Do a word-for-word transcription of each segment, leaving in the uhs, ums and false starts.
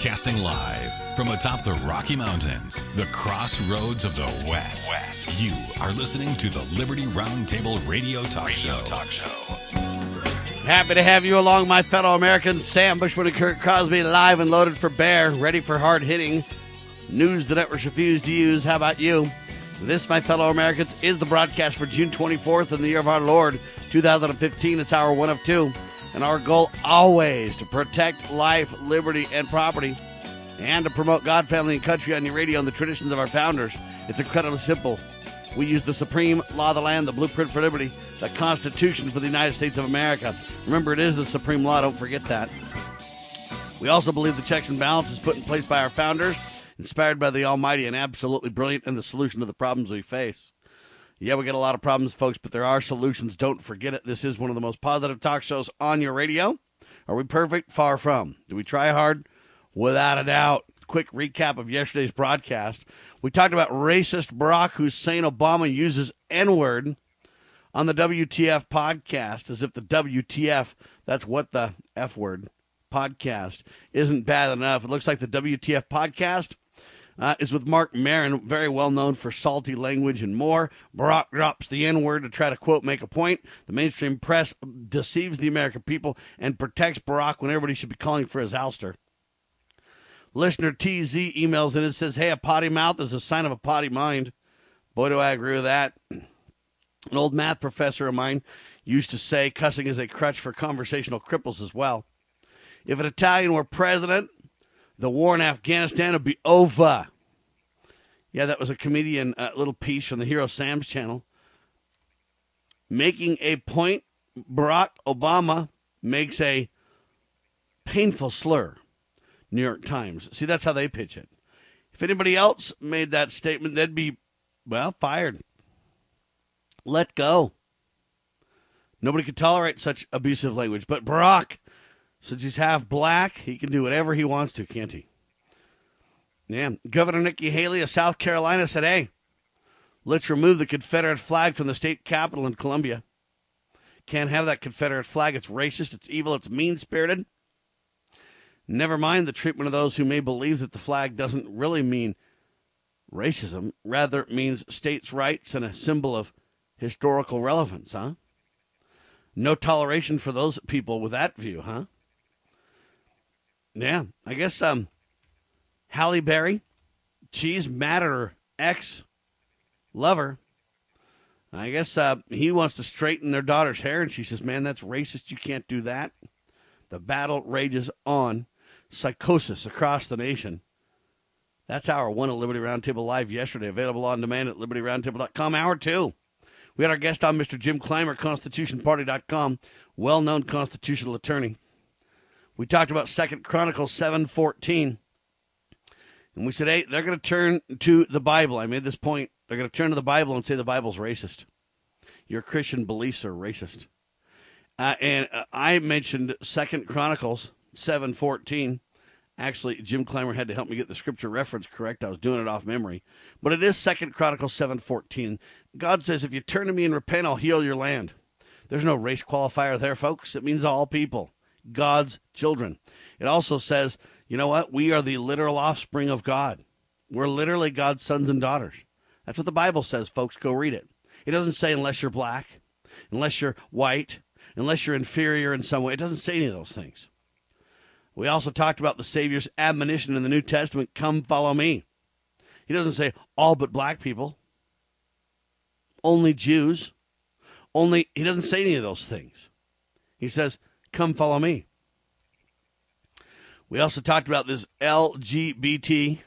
Broadcasting live from atop the Rocky Mountains, the crossroads of the West. West. You are listening to the Liberty Roundtable Radio Talk Radio Show. Talk Show. Happy to have you along, my fellow Americans. Sam Bushman and Kurt Crosby, live and loaded for bear, ready for hard-hitting news the networks refuse to use. How about you? This, my fellow Americans, is the broadcast for June twenty-fourth in the year of our Lord, two thousand fifteen. It's hour one of two. And our goal always to protect life, liberty, and property, and to promote God, family, and country on your radio and the traditions of our founders. It's incredibly simple. We use the supreme law of the land, the blueprint for liberty, the Constitution for the United States of America. Remember, it is the supreme law. Don't forget that. We also believe the checks and balances put in place by our founders, inspired by the Almighty, and absolutely brilliant in the solution to the problems we face. Yeah, we got a lot of problems, folks, but there are solutions. Don't forget it. This is one of the most positive talk shows on your radio. Are we perfect? Far from. Do we try hard? Without a doubt. Quick recap of yesterday's broadcast. We talked about racist Barack Hussein Obama uses N-word on the W T F podcast, as if the W T F, that's what the F-word, podcast, isn't bad enough. It looks like the W T F podcast Uh, is with Mark Maron, very well known for salty language and more. Barack drops the N-word to try to, quote, make a point. The mainstream press deceives the American people and protects Barack when everybody should be calling for his ouster. Listener T Z emails in and says, hey, a potty mouth is a sign of a potty mind. Boy, do I agree with that. An old math professor of mine used to say cussing is a crutch for conversational cripples as well. If an Italian were president, the war in Afghanistan would be over. Yeah, that was a comedian uh, little piece from the Hero Sam's channel. Making a point, Barack Obama makes a painful slur. New York Times. See, that's how they pitch it. If anybody else made that statement, they'd be, well, fired. Let go. Nobody could tolerate such abusive language. But Barack, since he's half black, he can do whatever he wants to, can't he? Yeah. Governor Nikki Haley of South Carolina said, hey, let's remove the Confederate flag from the state capitol in Columbia. Can't have that Confederate flag. It's racist. It's evil. It's mean-spirited. Never mind the treatment of those who may believe that the flag doesn't really mean racism. Rather, it means states' rights and a symbol of historical relevance, huh? No toleration for those people with that view, huh? Yeah, I guess um, Halle Berry, she's mad at her ex-lover. I guess uh, he wants to straighten their daughter's hair, and she says, man, that's racist. You can't do that. The battle rages on. Psychosis across the nation. That's hour one of Liberty Roundtable Live yesterday. Available on demand at liberty roundtable dot com. Hour two. We had our guest on, Mister Jim Clymer, constitution party dot com, well-known constitutional attorney. We talked about Second Chronicles seven fourteen. And we said, hey, they're going to turn to the Bible. I made this point. They're going to turn to the Bible and say the Bible's racist. Your Christian beliefs are racist. Uh, and uh, I mentioned Second Chronicles seven fourteen. Actually, Jim Clymer had to help me get the scripture reference correct. I was doing it off memory. But it is Second Chronicles seven fourteen. God says, if you turn to me and repent, I'll heal your land. There's no race qualifier there, folks. It means all people. God's children. It also says, you know what? We are the literal offspring of God. We're literally God's sons and daughters. That's what the Bible says, folks. Go read it. It doesn't say unless you're black, unless you're white, unless you're inferior in some way. It doesn't say any of those things. We also talked about the Savior's admonition in the New Testament, come follow me. He doesn't say all but black people, only Jews, only, he doesn't say any of those things. He says, come follow me. We also talked about this L G B T.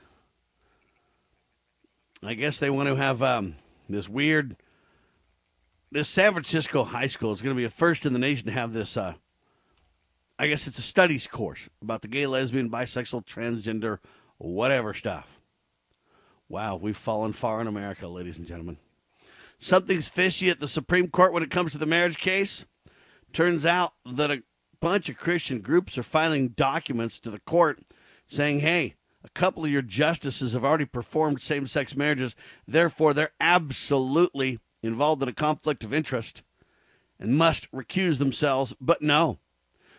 I guess they want to have um, this weird, this San Francisco high school is going to be the first in the nation to have this, uh, I guess it's a studies course about the gay, lesbian, bisexual, transgender, whatever stuff. Wow, we've fallen far in America, ladies and gentlemen. Something's fishy at the Supreme Court when it comes to the marriage case. Turns out that a bunch of Christian groups are filing documents to the court saying, hey, a couple of your justices have already performed same-sex marriages. Therefore, they're absolutely involved in a conflict of interest and must recuse themselves. But no,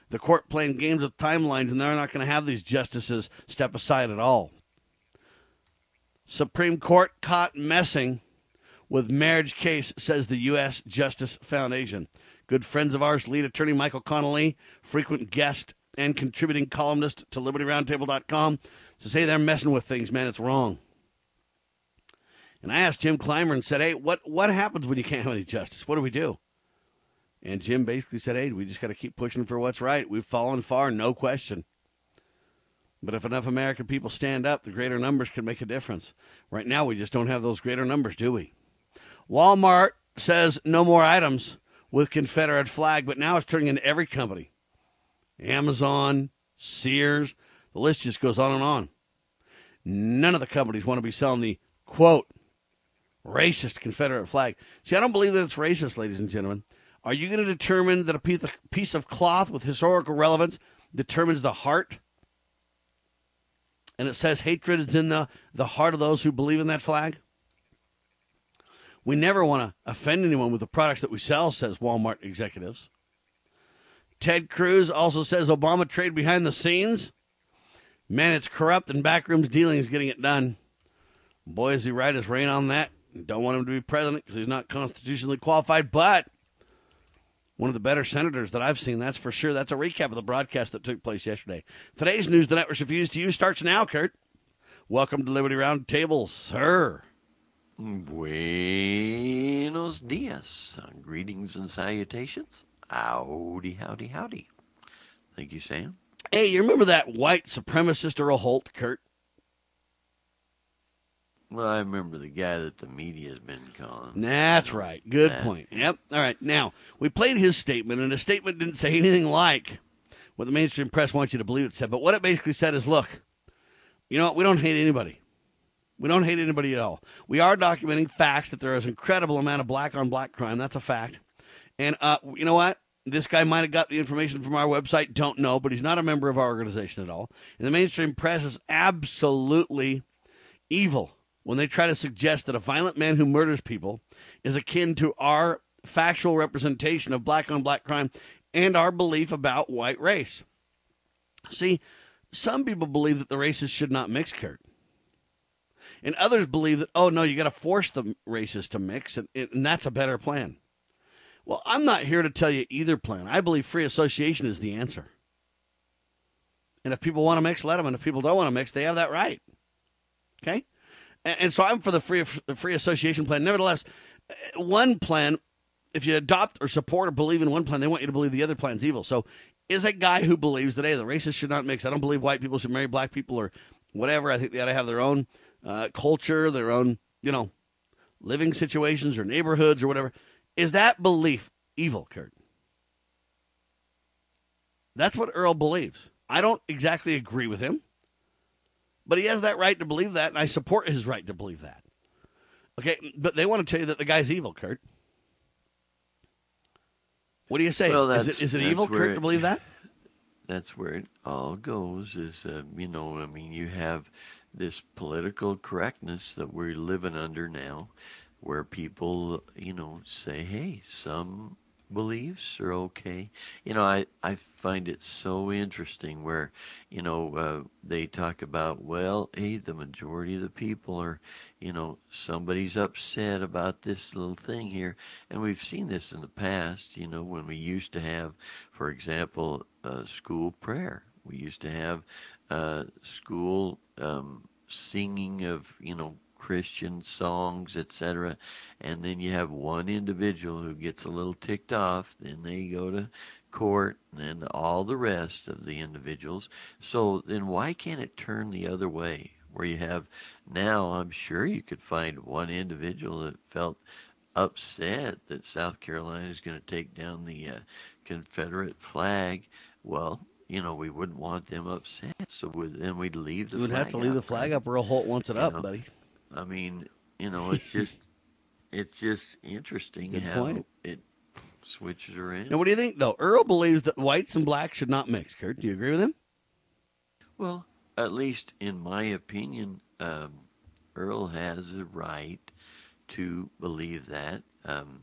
The court playing games with timelines, and they're not going to have these justices step aside at all. Supreme Court caught messing with marriage case, says the U S Justice Foundation. Good friends of ours, lead attorney Michael Connolly, frequent guest and contributing columnist to Liberty Roundtable dot com, says, hey, they're messing with things, man. It's wrong. And I asked Jim Clymer and said, hey, what, what happens when you can't have any justice? What do we do? And Jim basically said, hey, we just got to keep pushing for what's right. We've fallen far, no question. But if enough American people stand up, the greater numbers can make a difference. Right now, we just don't have those greater numbers, do we? Walmart says no more items with Confederate flag, but now it's turning into every company. Amazon, Sears, the list just goes on and on. None of the companies want to be selling the, quote, racist Confederate flag. See, I don't believe that it's racist, ladies and gentlemen. Are you going to determine that a piece of cloth with historical relevance determines the heart? And it says hatred is in the, the heart of those who believe in that flag? We never want to offend anyone with the products that we sell, says Walmart executives. Ted Cruz also says Obama trade behind the scenes. Man, it's corrupt and backrooms dealings getting it done. Boy, is he right as rain on that. Don't want him to be president because he's not constitutionally qualified, but one of the better senators that I've seen, that's for sure. That's a recap of the broadcast that took place yesterday. Today's news the networks refused to use starts now, Kurt. Welcome to Liberty Roundtable, sir. Buenos dias. Greetings and salutations. Howdy, howdy, howdy. Thank you, Sam. Hey, you remember that white supremacist Earl Holt, Kurt? Well, I remember the guy that the media has been calling. That's right. Good that. point. Yep. All right. Now, we played his statement, and his statement didn't say anything like what the mainstream press wants you to believe it said. But what it basically said is, look, you know what? We don't hate anybody. We don't hate anybody at all. We are documenting facts that there is an incredible amount of black-on-black crime. That's a fact. And uh, you know what? This guy might have got the information from our website. Don't know, but he's not a member of our organization at all. And the mainstream press is absolutely evil when they try to suggest that a violent man who murders people is akin to our factual representation of black-on-black crime and our belief about white race. See, some people believe that the races should not mix, Kurt. And others believe that, oh, no, you got to force the races to mix, and, and that's a better plan. Well, I'm not here to tell you either plan. I believe free association is the answer. And if people want to mix, let them. And if people don't want to mix, they have that right. Okay? And, and so I'm for the free, free association plan. Nevertheless, one plan, if you adopt or support or believe in one plan, they want you to believe the other plan's evil. So is a guy who believes that, hey, the races should not mix. I don't believe white people should marry black people or whatever. I think they ought to have their own Uh, culture, their own, you know, living situations or neighborhoods or whatever. Is that belief evil, Kurt? That's what Earl believes. I don't exactly agree with him, but he has that right to believe that, and I support his right to believe that. Okay, but they want to tell you that the guy's evil, Kurt. What do you say? Well, is it, is it evil, Kurt, it, to believe that? That's where it all goes is, uh, you know, I mean, you have this political correctness that we're living under now where people, you know, say, hey, some beliefs are okay. You know, I, I find it so interesting where, you know, uh, they talk about, well, hey, the majority of the people are, you know, somebody's upset about this little thing here. And we've seen this in the past, you know, when we used to have, for example, uh, school prayer. We used to have uh, school um, singing of, you know, Christian songs, et cetera. And then you have one individual who gets a little ticked off, then they go to court, and all the rest of the individuals. So then why can't it turn the other way, where you have now, I'm sure you could find one individual that felt upset that South Carolina is going to take down the uh, Confederate flag. Well, you know, we wouldn't want them upset, so we'd, then we'd leave the you would flag have to leave up, the flag right? up. Earl Holt wants it You up, know, buddy. I mean, you know, it's just it's just interesting Good how point. it switches around. Now, what do you think, though? Earl believes that whites and blacks should not mix. Kurt, do you agree with him? Well, at least in my opinion, um, Earl has a right to believe that. Um,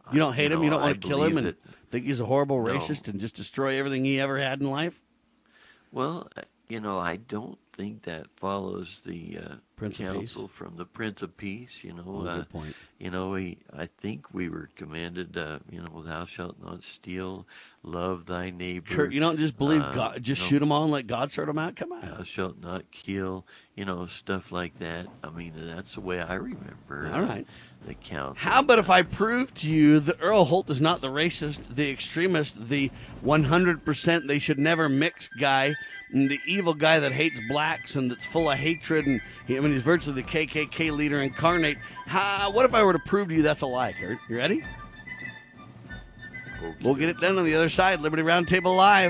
You don't hate you him? know, You don't I want to kill him and believe think he's a horrible No. racist and just destroy everything he ever had in life? Well, uh, you know, I don't think that follows the uh, Prince of Peace? counsel from the Prince of Peace. You know, Oh, uh, good point. you know, we, I think we were commanded, uh, you know, thou shalt not steal, love thy neighbor. Kurt, you don't just believe uh, God, just you know, shoot them all and let God sort them out? Come on. Thou shalt not kill, you know, stuff like that. I mean, that's the way I remember. All right. Uh, the counsel. How about if I prove to you that Earl Holt is not the racist, the extremist, the one hundred percent they should never mix guy, and the evil guy that hates blacks and that's full of hatred, and he, I mean, he's virtually the K K K leader incarnate. How, what if I were to prove to you that's a lie, Kurt? You ready? Okay. We'll get it done on the other side. Liberty Roundtable Live.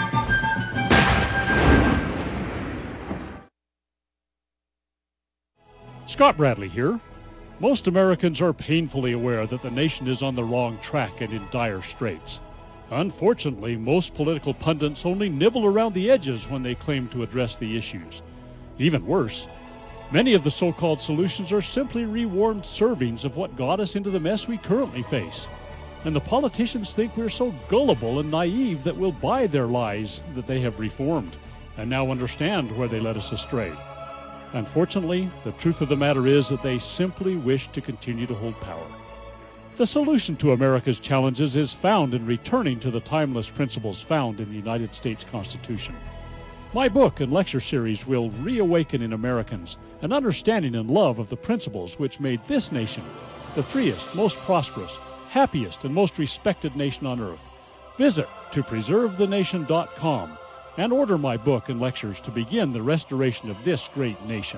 Scott Bradley here. Most Americans are painfully aware that the nation is on the wrong track and in dire straits. Unfortunately, most political pundits only nibble around the edges when they claim to address the issues. Even worse, many of the so-called solutions are simply rewarmed servings of what got us into the mess we currently face. And the politicians think we're so gullible and naive that we'll buy their lies that they have reformed, and now understand where they led us astray. Unfortunately, the truth of the matter is that they simply wish to continue to hold power. The solution to America's challenges is found in returning to the timeless principles found in the United States Constitution. My book and lecture series will reawaken in Americans an understanding and love of the principles which made this nation the freest, most prosperous, happiest, and most respected nation on earth. Visit to preserve the nation dot com and order my book and lectures to begin the restoration of this great nation.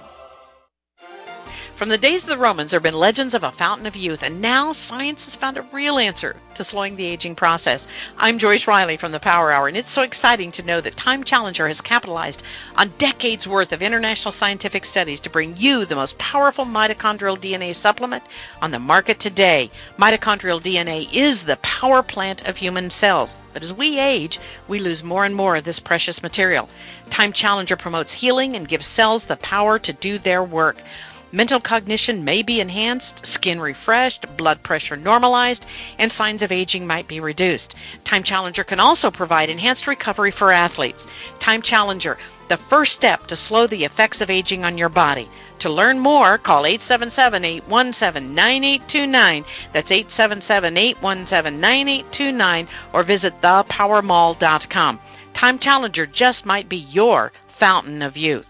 From the days of the Romans, there have been legends of a fountain of youth, and now science has found a real answer to slowing the aging process. I'm Joyce Riley from the Power Hour, and it's so exciting to know that Time Challenger has capitalized on decades worth of international scientific studies to bring you the most powerful mitochondrial D N A supplement on the market today. Mitochondrial D N A is the power plant of human cells, but as we age, we lose more and more of this precious material. Time Challenger promotes healing and gives cells the power to do their work. Mental cognition may be enhanced, skin refreshed, blood pressure normalized, and signs of aging might be reduced. Time Challenger can also provide enhanced recovery for athletes. Time Challenger, the first step to slow the effects of aging on your body. To learn more, call eight seven seven, eight one seven, nine eight two nine. That's eight seven seven, eight one seven, nine eight two nine, or visit the power mall dot com. Time Challenger just might be your fountain of youth.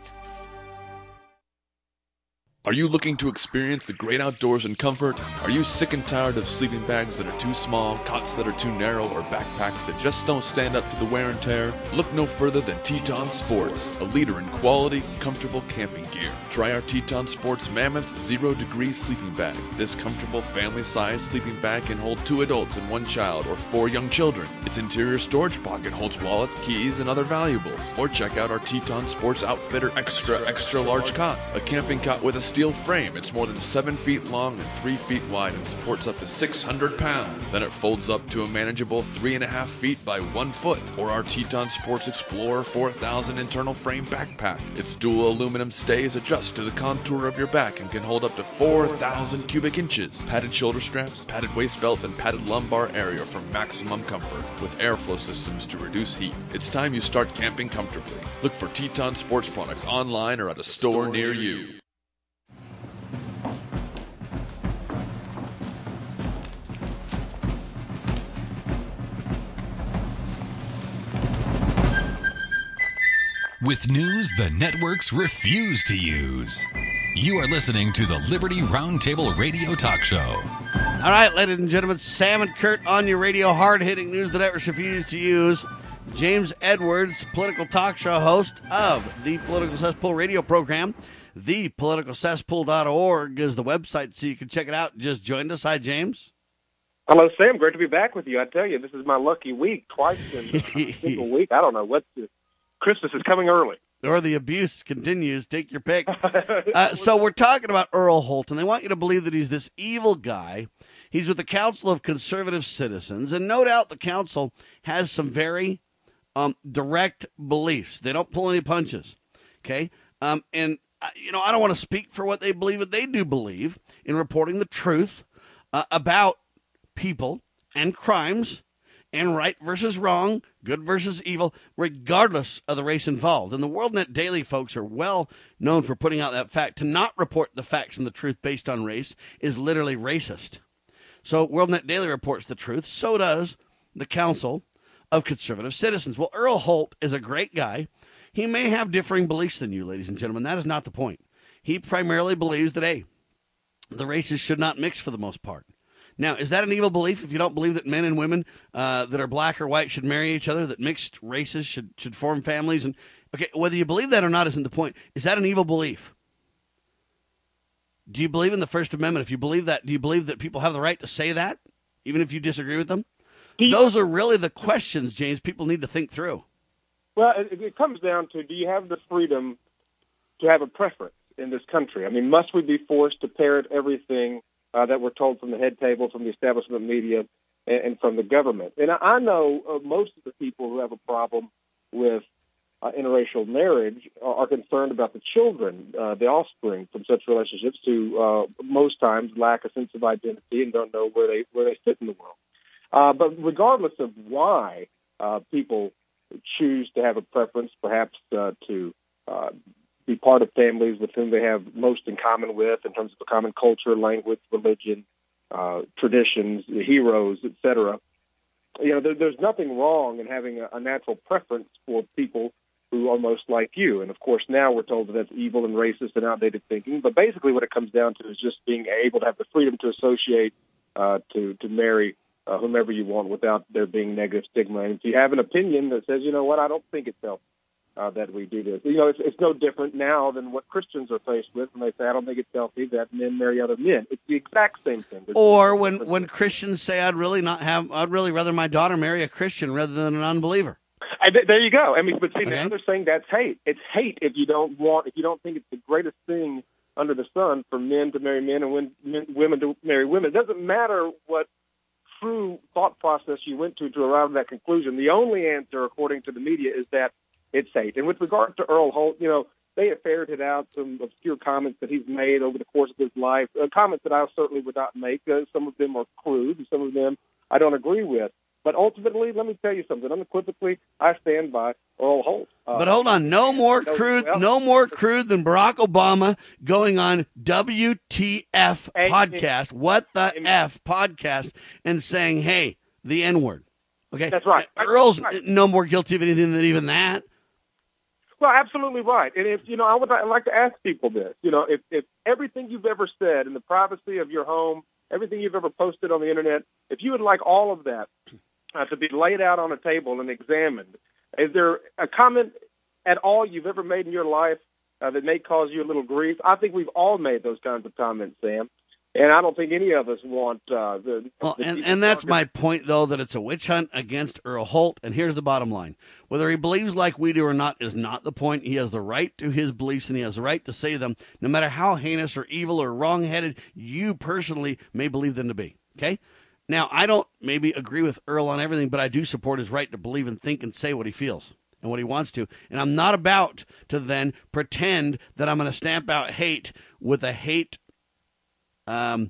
Are you looking to experience the great outdoors in comfort? Are you sick and tired of sleeping bags that are too small, cots that are too narrow, or backpacks that just don't stand up to the wear and tear? Look no further than Teton Sports, a leader in quality, comfortable camping gear. Try our Teton Sports Mammoth Zero Degree Sleeping Bag. This comfortable family-sized sleeping bag can hold two adults and one child, or four young children. Its interior storage pocket holds wallets, keys, and other valuables. Or check out our Teton Sports Outfitter Extra Extra Large Cot, a camping cot with a steel frame. It's more than seven feet long and three feet wide and supports up to six hundred pounds. Then it folds up to a manageable three and a half feet by one foot. Or our Teton Sports Explorer four thousand internal frame backpack. Its dual aluminum stays adjust to the contour of your back and can hold up to four thousand cubic inches. Padded shoulder straps, padded waist belts, and padded lumbar area for maximum comfort with airflow systems to reduce heat. It's time you start camping comfortably. Look for Teton Sports products online or at a store near you. With news the networks refuse to use. You are listening to the Liberty Roundtable Radio Talk Show. All right, ladies and gentlemen, Sam and Kurt on your radio, hard-hitting news the networks refuse to use. James Edwards, political talk show host of the Political Cesspool radio program. the political cesspool dot org is the website, so you can check it out. Just joined us. Hi, James. Hello, Sam. Great to be back with you. I tell you, this is my lucky week. Twice in a single week. I don't know what the, Christmas is coming early. Or the abuse continues. Take your pick. Uh, so we're talking about Earl Holt, and they want you to believe that he's this evil guy. He's with the Council of Conservative Citizens, and no doubt the council has some very um, direct beliefs. They don't pull any punches, okay? Um, and, uh, you know, I don't want to speak for what they believe, but they do believe in reporting the truth uh, about people and crimes and right versus wrong, good versus evil, regardless of the race involved. And the WorldNet Daily folks are well known for putting out that fact. To not report the facts and the truth based on race is literally racist. So WorldNet Daily reports the truth. So does the Council of Conservative Citizens. Well, Earl Holt is a great guy. He may have differing beliefs than you, ladies and gentlemen. That is not the point. He primarily believes that, hey, the races should not mix for the most part. Now, is that an evil belief if you don't believe that men and women uh, that are black or white should marry each other, that mixed races should, should form families? And okay, whether you believe that or not isn't the point. Is that an evil belief? Do you believe in the First Amendment? If you believe that, do you believe that people have the right to say that, even if you disagree with them? You, Those are really the questions, James, people need to think through. Well, it, it comes down to, do you have the freedom to have a preference in this country? I mean, must we be forced to parrot everything Uh, that we're told from the head table, from the establishment media, and, and from the government? And I, I know uh, most of the people who have a problem with uh, interracial marriage are, are concerned about the children, uh, the offspring from such relationships, who uh, most times lack a sense of identity and don't know where they where they fit in the world. Uh, but regardless of why uh, people choose to have a preference, perhaps uh, to uh, be part of families with whom they have most in common with in terms of a common culture, language, religion, uh, traditions, heroes, et cetera. You know, there, there's nothing wrong in having a, a natural preference for people who are most like you. And, of course, now we're told that that's evil and racist and outdated thinking. But basically what it comes down to is just being able to have the freedom to associate, uh, to, to marry uh, whomever you want without there being negative stigma. And if you have an opinion that says, you know what, I don't think it's healthy Uh, that we do this. You know, it's, it's no different now than what Christians are faced with when they say, I don't think it's healthy that men marry other men. It's the exact same thing. There's or no when, when Christians say, I'd really not have, I'd really rather my daughter marry a Christian rather than an unbeliever. I, there you go. I mean, but see, okay. now they're saying that's hate. It's hate if you don't want, if you don't think it's the greatest thing under the sun for men to marry men and when, men, women to marry women. It doesn't matter what true thought process you went to to arrive at that conclusion. The only answer, according to the media, is that it's hate. And with regard to Earl Holt, you know, they have ferreted out some obscure comments that he's made over the course of his life, uh, comments that I certainly would not make. Uh, some of them are crude, and some of them I don't agree with. But ultimately, let me tell you something. Unequivocally, I stand by Earl Holt. Uh, but hold on, no more crude, well, no more crude than Barack Obama going on W T F and, podcast, and, what the and, F podcast, and saying, hey, the N-word. Okay, that's right. Earl's that's right. no more guilty of anything than even that. Well, absolutely right. And if you know, I would I'd like to ask people this. You know, if, if everything you've ever said in the privacy of your home, everything you've ever posted on the internet, if you would like all of that uh, to be laid out on a table and examined, is there a comment at all you've ever made in your life uh, that may cause you a little grief? I think we've all made those kinds of comments, Sam. And I don't think any of us want uh, the. Well, the and, and that's my point, though, that it's a witch hunt against Earl Holt. And here's the bottom line. Whether he believes like we do or not is not the point. He has the right to his beliefs, and he has the right to say them, no matter how heinous or evil or wrong-headed you personally may believe them to be. Okay? Now, I don't maybe agree with Earl on everything, but I do support his right to believe and think and say what he feels and what he wants to. And I'm not about to then pretend that I'm going to stamp out hate with a hate Um,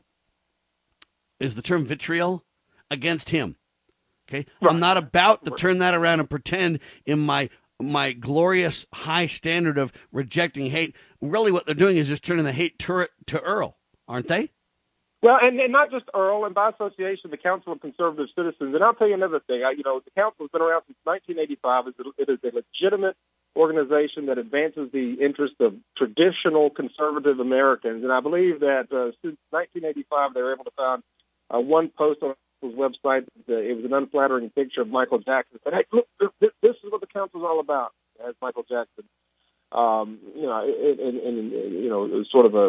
is the term vitriol against him. Okay. Right. I'm not about to turn that around and pretend in my, my glorious high standard of rejecting hate. Really what they're doing is just turning the hate turret to Earl, aren't they? Well, and, and not just Earl, and by association, the Council of Conservative Citizens. And I'll tell you another thing. I, you know, the council has been around since nineteen eighty-five. It is a legitimate organization that advances the interests of traditional conservative Americans. And I believe that uh, since nineteen eighty-five, they were able to find uh, one post on the website. That, uh, it was an unflattering picture of Michael Jackson. Said, hey, look, this, this is what the council is all about, as Michael Jackson. Um, you know, and, and, you know, it was sort of a,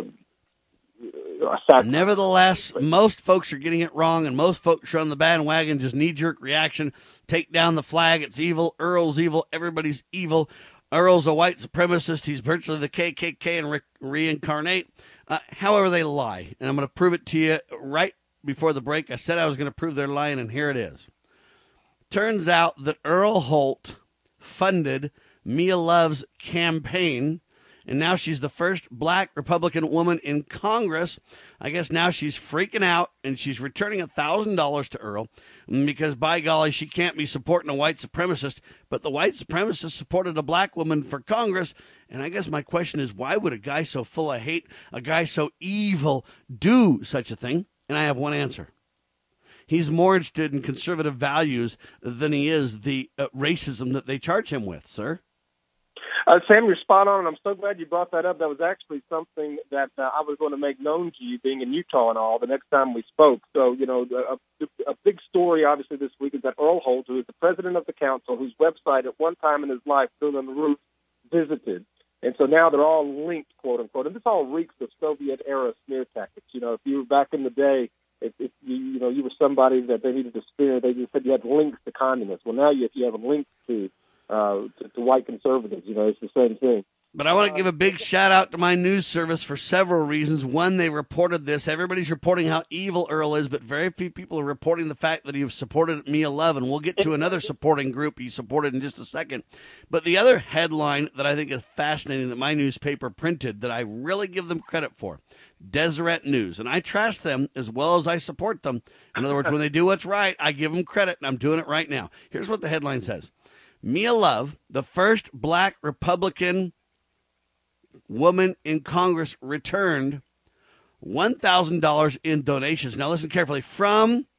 a Nevertheless, most folks are getting it wrong, and most folks are on the bandwagon, just knee-jerk reaction, take down the flag, it's evil, Earl's evil, everybody's evil. Earl's a white supremacist. He's virtually the K K K and re- reincarnate. Uh, however, they lie. And I'm going to prove it to you right before the break. I said I was going to prove they're lying, and here it is. Turns out that Earl Holt funded Mia Love's campaign and now she's the first black Republican woman in Congress. I guess now she's freaking out, and she's returning one thousand dollars to Earl because, by golly, she can't be supporting a white supremacist, but the white supremacist supported a black woman for Congress. And I guess my question is, why would a guy so full of hate, a guy so evil, do such a thing? And I have one answer. He's more interested in conservative values than he is the uh, racism that they charge him with, sir. Uh, Sam, you're spot on, and I'm so glad you brought that up. That was actually something that uh, I was going to make known to you, being in Utah and all, the next time we spoke. So, you know, a, a big story, obviously, this week is that Earl Holt, who is the president of the council, whose website at one time in his life, Bill on the Roof, visited. And so now they're all linked, quote unquote. And this all reeks of Soviet-era smear tactics. You know, if you were back in the day, if, if you, you know, you were somebody that they needed to spear, they just said you had links to communists. Well, now you, if you have links to, uh, to to white conservatives, you know, it's the same thing. But I want to give a big shout out to my news service for several reasons. One, they reported this. Everybody's reporting how evil Earl is, but very few people are reporting the fact that he supported Me eleven. We'll get to another supporting group he supported in just a second. But the other headline that I think is fascinating that my newspaper printed that I really give them credit for, Deseret News. And I trust them as well as I support them. In other words, when they do what's right, I give them credit, and I'm doing it right now. Here's what the headline says. Mia Love, the first black Republican woman in Congress, returned one thousand dollars in donations. Now listen carefully. From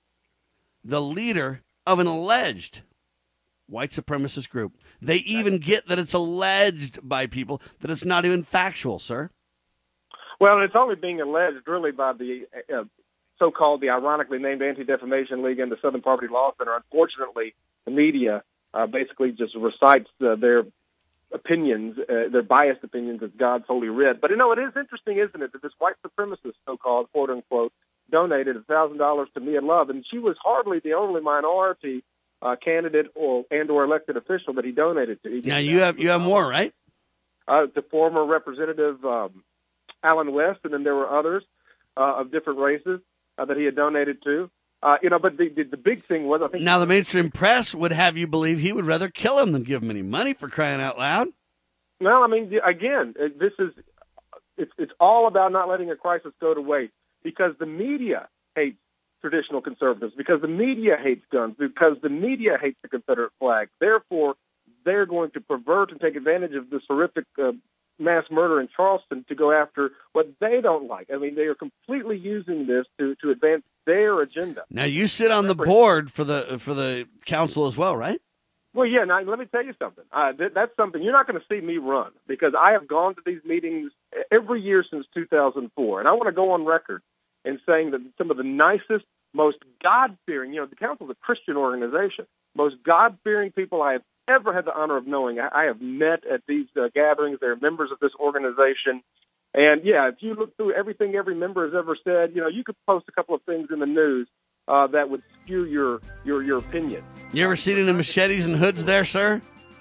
the leader of an alleged white supremacist group. They even get that it's alleged by people, that it's not even factual, sir. Well, it's only being alleged really by the uh, so-called, the ironically named Anti-Defamation League and the Southern Poverty Law Center. Unfortunately, the media uh, basically just recites uh, their opinions, uh, their biased opinions as God's holy writ. But, you know, it is interesting, isn't it, that this white supremacist, so-called, quote-unquote, donated one thousand dollars to Mia Love, and she was hardly the only minority uh, candidate or and or elected official that he donated to. He now, you have you have more, right? Uh, the former Representative um, Alan West, and then there were others uh, of different races uh, that he had donated to. Uh, you know, but the, the the big thing was, I think... Now, the mainstream press would have you believe he would rather kill him than give him any money, for crying out loud. No, I mean, again, this is... It's, it's all about not letting a crisis go to waste, because the media hates traditional conservatives, because the media hates guns, because the media hates the Confederate flag. Therefore, they're going to pervert and take advantage of this horrific uh, mass murder in Charleston to go after what they don't like. I mean, they are completely using this to, to advance their agenda. Now, you sit on the board for the for the council as well, right? Well, yeah. Now, let me tell you something. Uh, th- that's something you're not going to see me run, because I have gone to these meetings every year since two thousand four, and I want to go on record in saying that some of the nicest, most God-fearing, you know, the council is a Christian organization, most God-fearing people I have ever had the honor of knowing. I, I have met at these uh, gatherings. They're members of this organization. And, yeah, if you look through everything every member has ever said, you know, you could post a couple of things in the news uh, that would skew your, your, your opinion. You ever seen any machetes and hoods there, sir?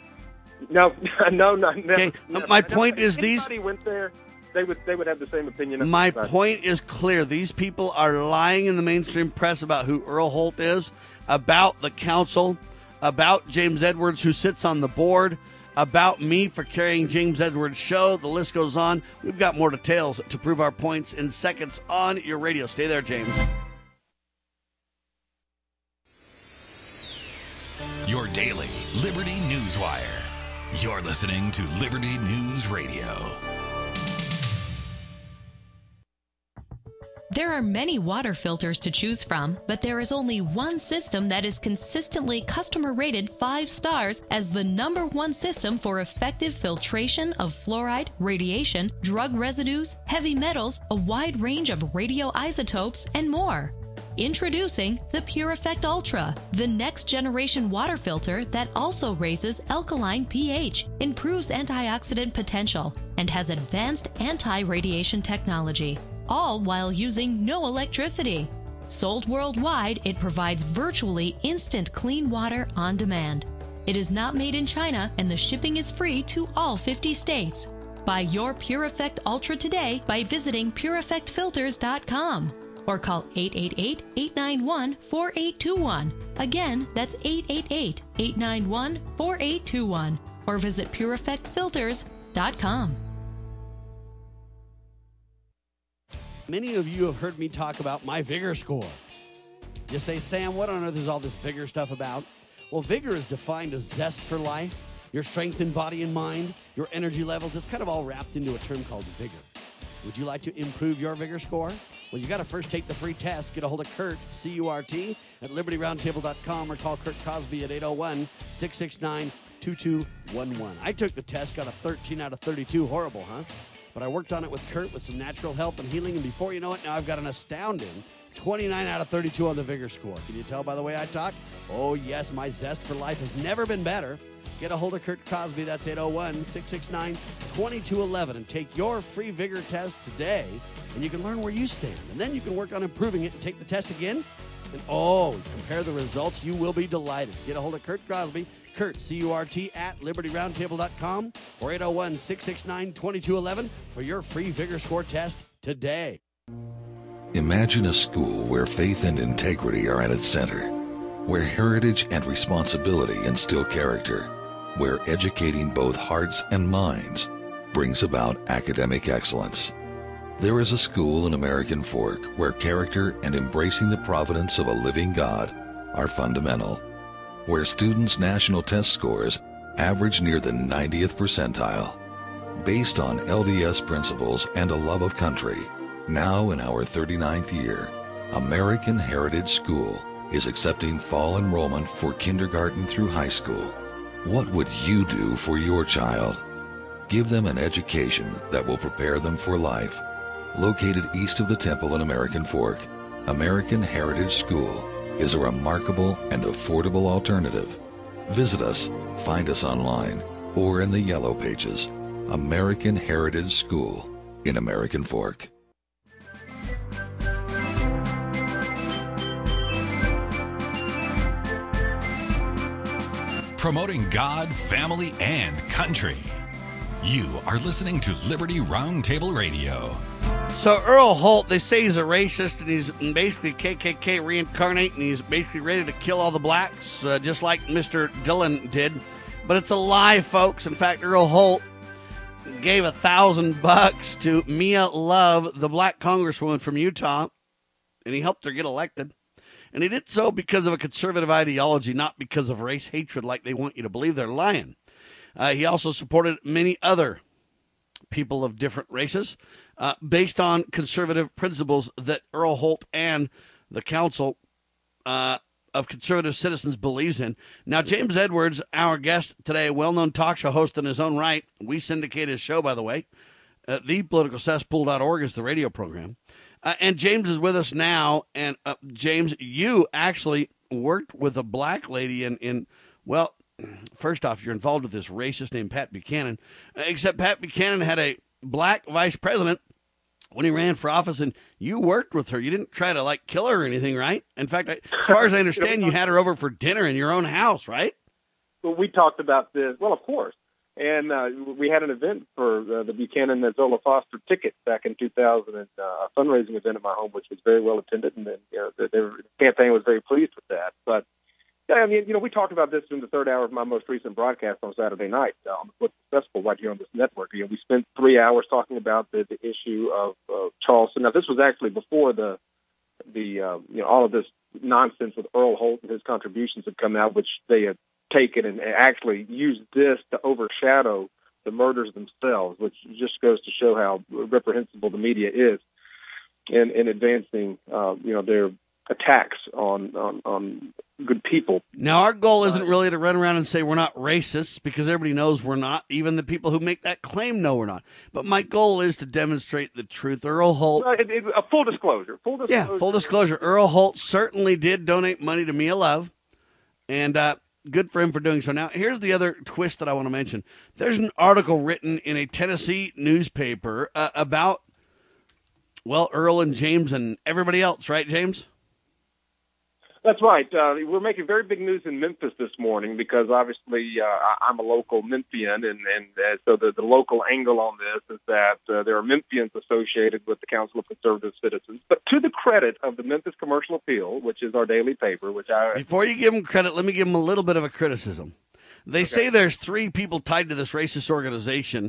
No, no, no. Never, okay. never. My point never, is these... Anybody went there, they would, they would have the same opinion. My point is clear. These people are lying in the mainstream press about who Earl Holt is, about the council, about James Edwards, who sits on the board, about me for carrying James Edwards' show. The list goes on. We've got more details to prove our points in seconds on your radio. Stay there, James. Your daily Liberty News Wire. You're listening to Liberty News Radio. There are many water filters to choose from, but there is only one system that is consistently customer rated five stars as the number one system for effective filtration of fluoride, radiation, drug residues, heavy metals, a wide range of radioisotopes, and more. Introducing the Pure Effect Ultra, the next generation water filter that also raises alkaline pH, improves antioxidant potential, and has advanced anti-radiation technology, all while using no electricity. Sold worldwide, it provides virtually instant clean water on demand. It is not made in China, and the shipping is free to all fifty states. Buy your Pure Effect Ultra today by visiting pure effect filters dot com. Or call eight eight eight, eight nine one, four eight two one. Again, that's eight eight eight, eight nine one, four eight two one. Or visit pure effect filters dot com. Many of you have heard me talk about my Vigor score. You say, Sam, what on earth is all this Vigor stuff about? Well, Vigor is defined as zest for life, your strength in body and mind, your energy levels. It's kind of all wrapped into a term called Vigor. Would you like to improve your Vigor score? Well, you got to first take the free test. Get a hold of Kurt, C U R T, at liberty roundtable dot com or call Kurt Cosby at eight oh one, six six nine, two two one one. I took the test, got a thirteen out of thirty-two. Horrible, huh? But I worked on it with Kurt with some natural help and healing, and before you know it, now I've got an astounding twenty-nine out of thirty-two on the Vigor score. Can you tell by the way I talk? Oh, yes, my zest for life has never been better. Get a hold of Kurt Cosby. That's eight oh one, six six nine, two two one one, and take your free Vigor test today, and you can learn where you stand. And then you can work on improving it and take the test again. And, oh, compare the results. You will be delighted. Get a hold of Kurt Cosby, Kurt, C U R T, at liberty roundtable dot com or eight oh one, six six nine, two two one one for your free Vigor score test today. Imagine a school where faith and integrity are at its center, where heritage and responsibility instill character, where educating both hearts and minds brings about academic excellence. There is a school in American Fork where character and embracing the providence of a living God are fundamental, where students' national test scores average near the ninetieth percentile. Based on L D S principles and a love of country, now in our thirty-ninth year, American Heritage School is accepting fall enrollment for kindergarten through high school. What would you do for your child? Give them an education that will prepare them for life. Located east of the temple in American Fork, American Heritage School is a remarkable and affordable alternative. Visit us, find us online, or in the Yellow Pages. American Heritage School in American Fork. Promoting God, family, and country. You are listening to Liberty Roundtable Radio. So Earl Holt, they say he's a racist, and he's basically K K K reincarnate, and he's basically ready to kill all the blacks, uh, just like Mister Dillon did. But it's a lie, folks. In fact, Earl Holt gave a thousand bucks to Mia Love, the black congresswoman from Utah, and he helped her get elected. And he did so because of a conservative ideology, not because of race hatred like they want you to believe. They're lying. Uh, he also supported many other people of different races uh, based on conservative principles that Earl Holt and the Council uh, of Conservative Citizens believes in. Now, James Edwards, our guest today, well-known talk show host in his own right. We syndicate his show, by the way. Uh, the political cesspool dot org is the radio program. Uh, and James is with us now. And uh, James, you actually worked with a black lady in, in, well, first off, you're involved with this racist named Pat Buchanan, uh, except Pat Buchanan had a black vice president when he ran for office, and you worked with her. You didn't try to, like, kill her or anything, right? In fact, I, as far as I understand, you had her over for dinner in your own house, right? Well, we talked about this. Well, of course. And uh, we had an event for uh, the Buchanan and Zola Foster ticket back in two thousand, and, uh, a fundraising event at my home, which was very well attended, and then, you know, the, the campaign was very pleased with that. But yeah, I mean, you know, we talked about this in the third hour of my most recent broadcast on Saturday night uh, on the Political Festival right here on this network. You know, we spent three hours talking about the, the issue of uh, Charleston. Now, this was actually before the the uh, you know all of this nonsense with Earl Holt and his contributions had come out, which they had taken and actually used this to overshadow the murders themselves, which just goes to show how reprehensible the media is in, in advancing, uh, you know, their attacks on, on, on good people. Now, our goal isn't really to run around and say we're not racists, because everybody knows we're not. Even the people who make that claim know we're not. But my goal is to demonstrate the truth. Earl Holt... Uh, it, it, a full disclosure. Full disclosure. Yeah, full disclosure. Earl Holt certainly did donate money to Mia Love, and uh, good for him for doing so. Now, here's the other twist that I want to mention. There's an article written in a Tennessee newspaper uh, about, well, Earl and James and everybody else, right, James? That's right. Uh, we're making very big news in Memphis this morning because obviously uh, I'm a local Memphian, and, and uh, so the, the local angle on this is that uh, there are Memphians associated with the Council of Conservative Citizens. But to the credit of the Memphis Commercial Appeal, which is our daily paper, which I... Before you give them credit, let me give them a little bit of a criticism. They okay. say there's three people tied to this racist organization,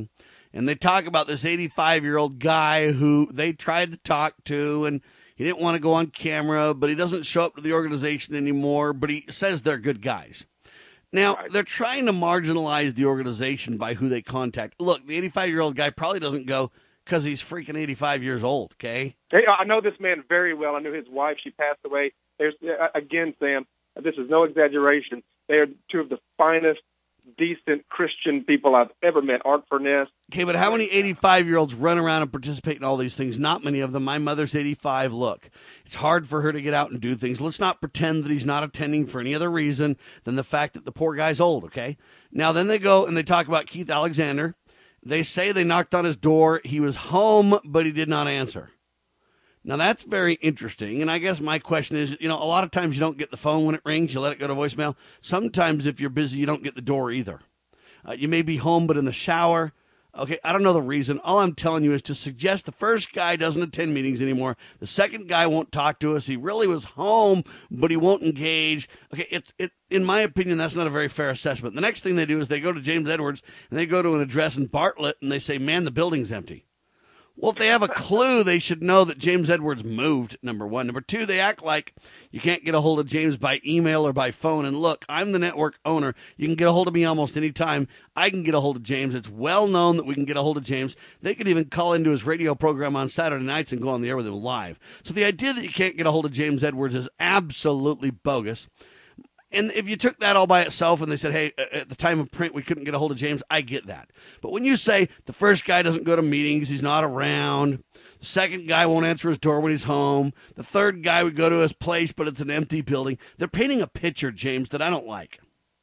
And they talk about this eighty-five-year-old guy who they tried to talk to, and he didn't want to go on camera, but he doesn't show up to the organization anymore, but he says they're good guys. Now, right. They're trying to marginalize the organization by who they contact. Look, the eighty-five-year-old guy probably doesn't go because he's freaking eighty-five years old, okay? Hey, I know this man very well. I knew his wife. She passed away. There's uh, Again, Sam, this is no exaggeration. They are two of the finest, decent Christian people I've ever met. Art Furness. Okay, but how many eighty-five-year-olds run around and participate in all these things? Not many of them. My mother's eighty-five. Look, it's hard for her to get out and do things. Let's not pretend that he's not attending for any other reason than the fact that the poor guy's old, okay? Now, then they go and they talk about Keith Alexander. They say they knocked on his door. He was home, but he did not answer. Now, that's very interesting, and I guess my question is, you know, a lot of times you don't get the phone when it rings. You let it go to voicemail. Sometimes if you're busy, you don't get the door either. Uh, you may be home, but in the shower. Okay, I don't know the reason. All I'm telling you is to suggest the first guy doesn't attend meetings anymore. The second guy won't talk to us. He really was home, but he won't engage. Okay, it's it. In my opinion, that's not a very fair assessment. The next thing they do is they go to James Edwards, and they go to an address in Bartlett, and they say, man, the building's empty. Well, if they have a clue, they should know that James Edwards moved, number one. Number two, they act like you can't get a hold of James by email or by phone. And look, I'm the network owner. You can get a hold of me almost any time. I can get a hold of James. It's well known that we can get a hold of James. They could even call into his radio program on Saturday nights and go on the air with him live. So the idea that you can't get a hold of James Edwards is absolutely bogus. And if you took that all by itself and they said, hey, at the time of print, we couldn't get a hold of James, I get that. But when you say the first guy doesn't go to meetings, he's not around, the second guy won't answer his door when he's home, the third guy would go to his place, but it's an empty building, they're painting a picture, James, that I don't like.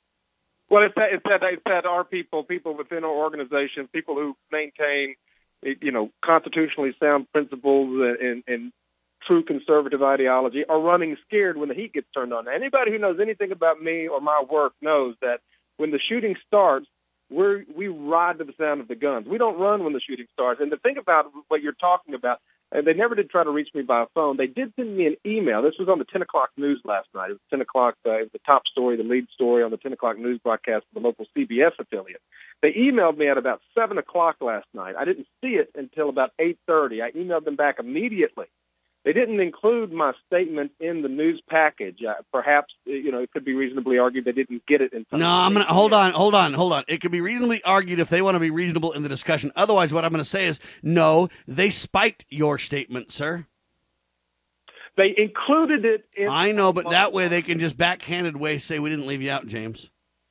Well, it's that, it's that, it's that our people, people within our organization, people who maintain, you know, constitutionally sound principles and, and true conservative ideology are running scared when the heat gets turned on. Anybody who knows anything about me or my work knows that when the shooting starts, we we ride to the sound of the guns. We don't run when the shooting starts. And to think about what you're talking about, and they never did try to reach me by phone. They did send me an email. This was on the ten o'clock news last night. It was ten o'clock, uh, it was the top story, the lead story on the ten o'clock news broadcast for the local C B S affiliate. They emailed me at about seven o'clock last night. I didn't see it until about eight thirty. I emailed them back immediately. They didn't include my statement in the news package. Uh, perhaps, you know, it could be reasonably argued they didn't get it in time. No, I'm going to hold on, hold on, hold on. It could be reasonably argued if they want to be reasonable in the discussion. Otherwise, what I'm going to say is, no, they spiked your statement, sir. They included it in... I know, but that way they can just backhanded way say we didn't leave you out, James.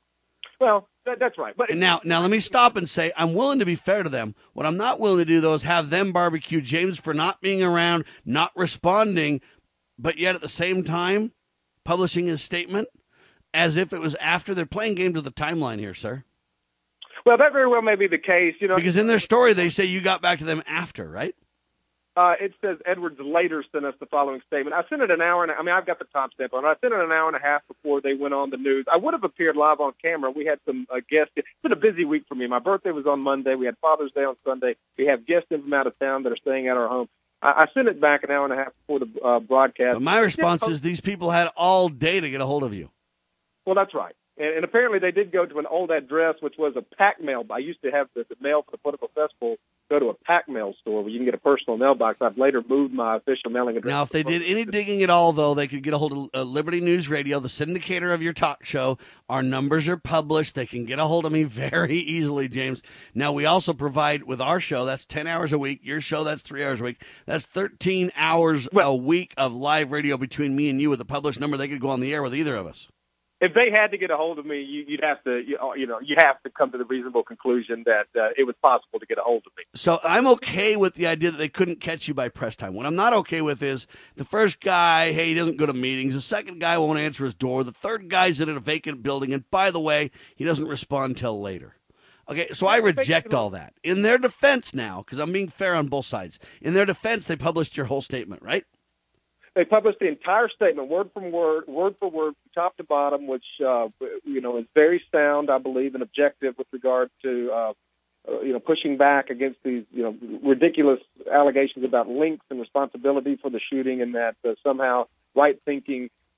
Well, that, that's right. But and now, now let me stop and say I'm willing to be fair to them. What I'm not willing to do, though, is have them barbecue James for not being around, not responding, but yet at the same time publishing his statement as if it was after. They're playing games with the timeline here, sir. Well, that very well may be the case, you know. Because in their story, they say you got back to them after, right? Uh, it says Edwards later sent us the following statement. I sent it an hour and I mean, I've got the timestamp on it. I sent it an hour and a half before they went on the news. I would have appeared live on camera. We had some uh, guests. It's been a busy week for me. My birthday was on Monday. We had Father's Day on Sunday. We have guests in from out of town that are staying at our home. I, I sent it back an hour and a half before the uh, broadcast. But my response is these people had all day to get a hold of you. Well, that's right. And, and apparently they did go to an old address, which was a pack mail. I used to have the, the mail for the political festival go to a pack mail store where you can get a personal mailbox. I've later moved my official mailing address. Now, if they did any digging at all, though, they could get a hold of uh, Liberty News Radio, the syndicator of your talk show. Our numbers are published. They can get a hold of me very easily, James. Now, we also provide with our show, that's ten hours a week. Your show, that's three hours a week. That's thirteen hours well, a week of live radio between me and you with a published number. They could go on the air with either of us. If they had to get a hold of me, you, you'd have to, you, you know, you have to come to the reasonable conclusion that uh, it was possible to get a hold of me. So I'm okay with the idea that they couldn't catch you by press time. What I'm not okay with is the first guy, hey, he doesn't go to meetings. The second guy won't answer his door. The third guy's in a vacant building. And by the way, he doesn't respond till later. Okay, so I reject all that. In their defense now, because I'm being fair on both sides, in their defense, they published your whole statement, right? They published the entire statement, word for word, word for word, from top to bottom, which uh, you know is very sound, I believe, and objective with regard to uh, uh, you know pushing back against these you know ridiculous allegations about links and responsibility for the shooting, and that uh, somehow right-thinking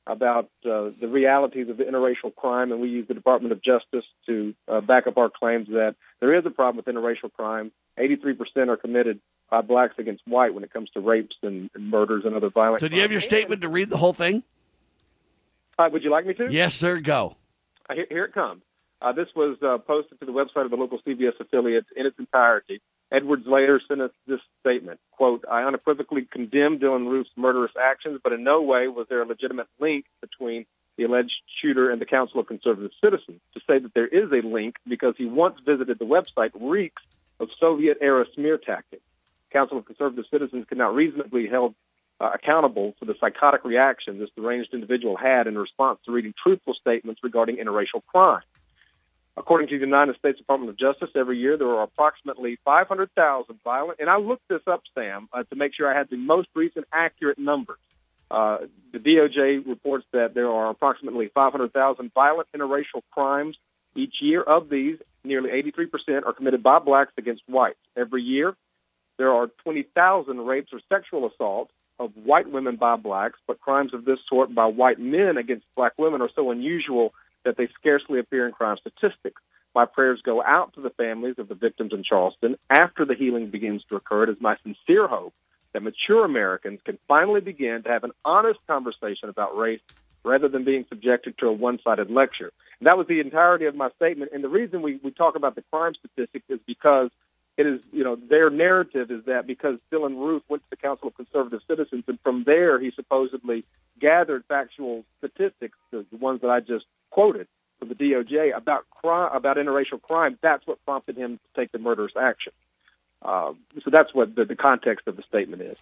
about uh, the realities of the interracial crime, and we use the Department of Justice to uh, back up our claims that there is a problem with interracial crime. eighty-three percent are committed by blacks against white when it comes to rapes and, and murders and other violent So do you have your statement to read the whole thing? Uh, would you like me to? Yes, sir, go. Uh, here, here it comes. Uh, this was uh, posted to the website of the local C B S affiliate in its entirety. Edwards later sent us this statement, quote, I unequivocally condemn Dylann Roof's murderous actions, but in no way was there a legitimate link between the alleged shooter and the Council of Conservative Citizens. To say that there is a link because he once visited the website reeks of Soviet-era smear tactics. Council of Conservative Citizens cannot reasonably be held uh, accountable for the psychotic reaction this deranged individual had in response to reading truthful statements regarding interracial crime. According to the United States Department of Justice, every year there are approximately five hundred thousand violent, and I looked this up, Sam, uh, to make sure I had the most recent accurate numbers. Uh, the D O J reports that there are approximately five hundred thousand violent interracial crimes each year. Of these, nearly eighty-three percent are committed by blacks against whites. Every year, there are twenty thousand rapes or sexual assaults of white women by blacks, but crimes of this sort by white men against black women are so unusual that they scarcely appear in crime statistics. My prayers go out to the families of the victims in Charleston after the healing begins to occur. It is my sincere hope that mature Americans can finally begin to have an honest conversation about race rather than being subjected to a one-sided lecture. And that was the entirety of my statement. And the reason we, we talk about the crime statistics is because it is, you know, their narrative is that because Dylann Roof went to the Council of Conservative Citizens, and from there he supposedly gathered factual statistics, the, the ones that I just quoted from the D O J about crime, about interracial crime. That's what prompted him to take the murderous action. Uh, so that's what the, the context of the statement is.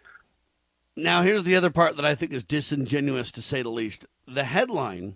Now, here's the other part that I think is disingenuous, to say the least. The headline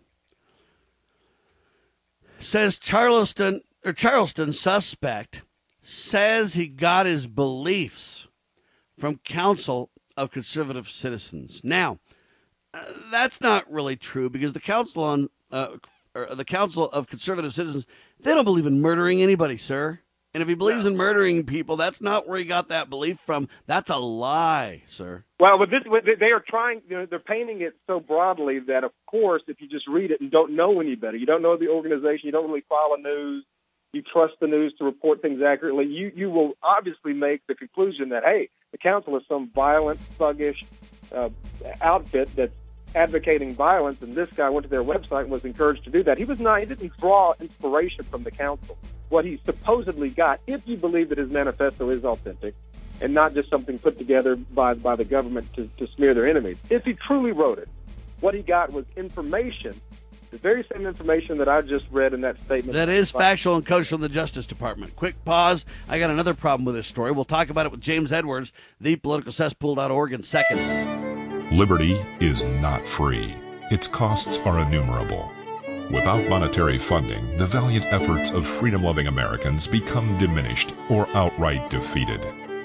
says Charleston or Charleston suspect says he got his beliefs from Council of Conservative Citizens. Now, uh, that's not really true, because the Council on uh, or the Council of Conservative Citizens, they don't believe in murdering anybody, sir. And if he believes in murdering people, that's not where he got that belief from. That's a lie, sir. Well, but this, they are trying, you know, they're painting it so broadly that, of course, if you just read it and don't know any better, you don't know the organization, you don't really follow news, you trust the news to report things accurately, you, you will obviously make the conclusion that, hey, the council is some violent, thuggish uh, outfit that's advocating violence, and this guy went to their website and was encouraged to do that. He was not, he didn't draw inspiration from the council. What he supposedly got, if you believe that his manifesto is authentic and not just something put together by by the government to, to smear their enemies, if he truly wrote it, what he got was information, the very same information that I just read in that statement. That is factual and comes from the Justice Department. Quick pause. I got another problem with this story. We'll talk about it with James Edwards, the political cesspool dot org, in seconds. Liberty is not free. Its costs are innumerable. Without monetary funding, the valiant efforts of freedom-loving Americans become diminished or outright defeated.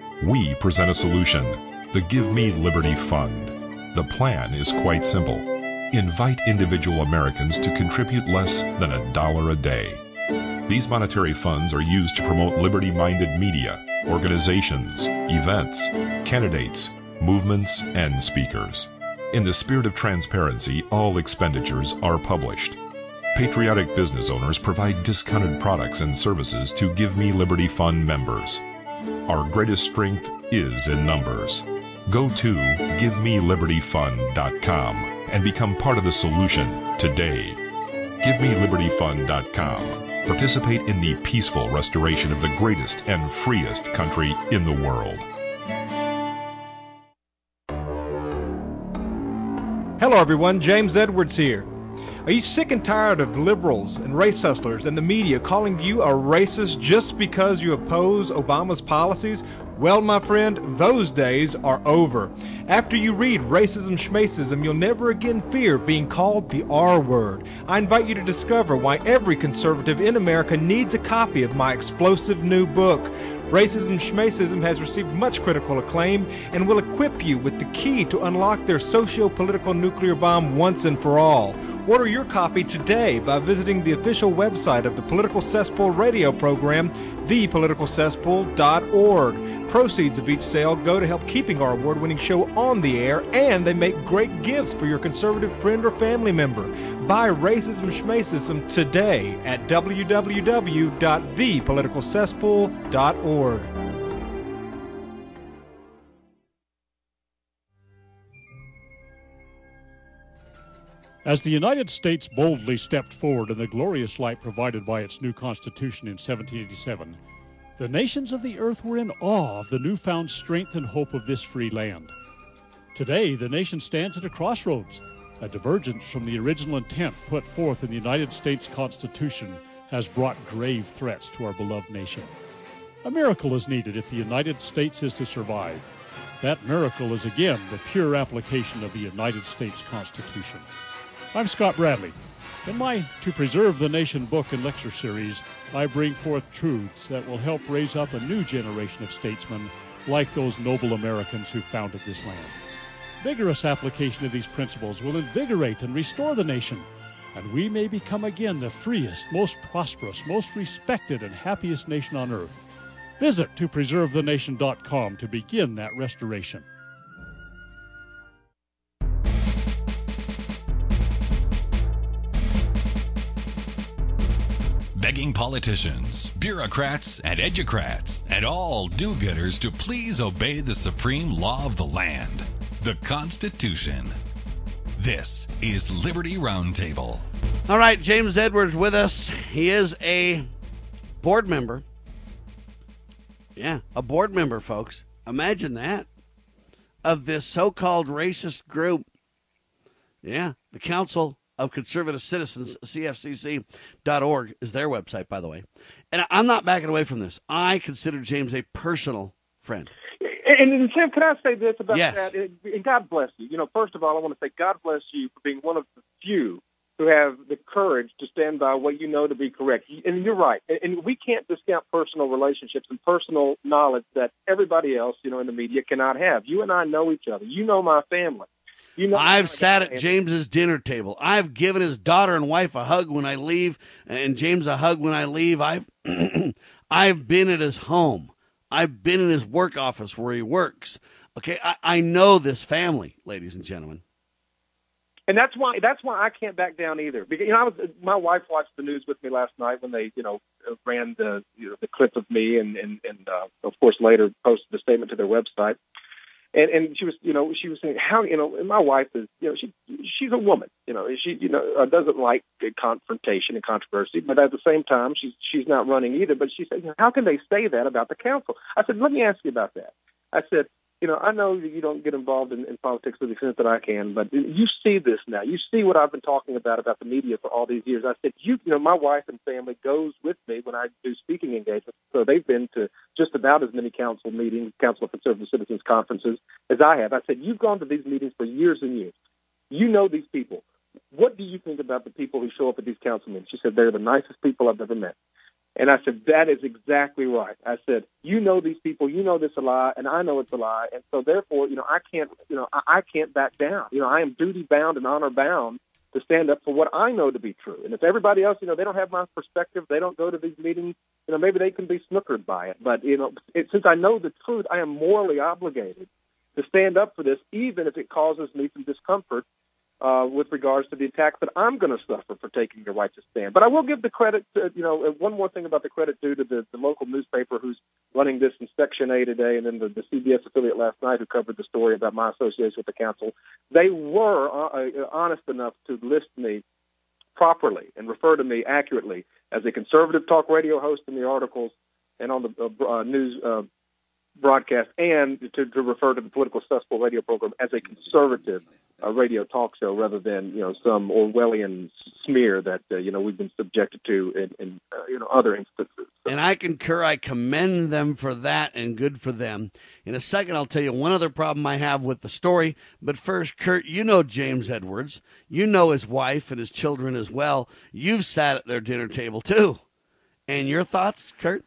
We present a solution, the Give Me Liberty Fund. The plan is quite simple. Invite individual Americans to contribute less than a dollar a day. These monetary funds are used to promote liberty-minded media, organizations, events, candidates, movements, and speakers. In the spirit of transparency, all expenditures are published. Patriotic business owners provide discounted products and services to Give Me Liberty Fund members. Our greatest strength is in numbers. Go to give me liberty fund dot com and become part of the solution today. give me liberty fund dot com. Participate in the peaceful restoration of the greatest and freest country in the world. Hello everyone, James Edwards here. Are you sick and tired of liberals and race hustlers and the media calling you a racist just because you oppose Obama's policies? Well, my friend, those days are over. After you read Racism Schmacism, you'll never again fear being called the R word. I invite you to discover why every conservative in America needs a copy of my explosive new book. Racism Schmacism has received much critical acclaim and will equip you with the key to unlock their socio-political nuclear bomb once and for all. Order your copy today by visiting the official website of the Political Cesspool radio program, the political cesspool dot org. Proceeds of each sale go to help keeping our award-winning show on the air, and they make great gifts for your conservative friend or family member. Buy Racism Schmacism today at w w w dot the political cesspool dot org. As the United States boldly stepped forward in the glorious light provided by its new Constitution in seventeen eighty-seven, the nations of the earth were in awe of the newfound strength and hope of this free land. Today, the nation stands at a crossroads. A divergence from the original intent put forth in the United States Constitution has brought grave threats to our beloved nation. A miracle is needed if the United States is to survive. That miracle is again the pure application of the United States Constitution. I'm Scott Bradley. In my To Preserve the Nation book and lecture series, I bring forth truths that will help raise up a new generation of statesmen like those noble Americans who founded this land. Vigorous application of these principles will invigorate and restore the nation, and we may become again the freest, most prosperous, most respected, and happiest nation on earth. Visit to preserve the nation dot com to begin that restoration. Begging politicians, bureaucrats, and educrats, and all do-gooders to please obey the supreme law of the land, the Constitution. This is Liberty Roundtable. All right, James Edwards with us. He is a board member. Yeah, a board member, folks. Imagine that. Of this so-called racist group. Yeah, the Council of Conservative Citizens, C F C C dot org is their website, by the way. And I'm not backing away from this. I consider James a personal friend. And, and Sam, can I say this about yes. that? And God bless you. You know, first of all, I want to say God bless you for being one of the few who have the courage to stand by what you know to be correct. And you're right. And we can't discount personal relationships and personal knowledge that everybody else, you know, in the media cannot have. You and I know each other. You know my family. You know, I've sat at James's dinner table. I've given his daughter and wife a hug when I leave, and James a hug when I leave. I've I've been at his home. I've been in his work office where he works. Okay, I, I know this family, ladies and gentlemen. And that's why that's why I can't back down either. Because you know, I was my wife watched the news with me last night when they you know ran the you know, the clip of me and and, and uh, of course later posted the statement to their website. And and she was, you know, she was saying how, you know, and my wife is, you know, she she's a woman, you know, she, you know, uh, doesn't like confrontation and controversy, but at the same time, she's she's not running either. But she said, you know, how can they say that about the council? I said, let me ask you about that. I said, you know, I know that you don't get involved in, in politics to the extent that I can, but you see this now. You see what I've been talking about, about the media for all these years. I said, you, you know, my wife and family goes with me when I do speaking engagements. So they've been to just about as many council meetings, Council of Conservative Citizens conferences as I have. I said, you've gone to these meetings for years and years. You know these people. What do you think about the people who show up at these council meetings? She said, they're the nicest people I've ever met. And I said, that is exactly right. I said, you know these people, you know this a lie, and I know it's a lie, and so therefore, you know, I can't, you know, I, I can't back down. You know, I am duty bound and honor bound to stand up for what I know to be true. And if everybody else, you know, they don't have my perspective, they don't go to these meetings, you know, maybe they can be snookered by it. But you know, it, since I know the truth, I am morally obligated to stand up for this, even if it causes me some discomfort. Uh, with regards to the attacks that I'm going to suffer for taking the righteous stand. But I will give the credit, to, you know, one more thing about the credit due to the, the local newspaper who's running this in Section A today, and then the, the C B S affiliate last night who covered the story about my association with the council. They were uh, honest enough to list me properly and refer to me accurately as a conservative talk radio host in the articles and on the uh, news uh, broadcast, and to, to refer to the Political Cesspool radio program as a conservative uh, radio talk show rather than, you know, some Orwellian smear that, uh, you know, we've been subjected to in, in uh, you know, other instances. And I concur. I commend them for that, and good for them. In a second, I'll tell you one other problem I have with the story. But first, Kurt, you know James Edwards. You know his wife and his children as well. You've sat at their dinner table, too. And your thoughts, Kurt?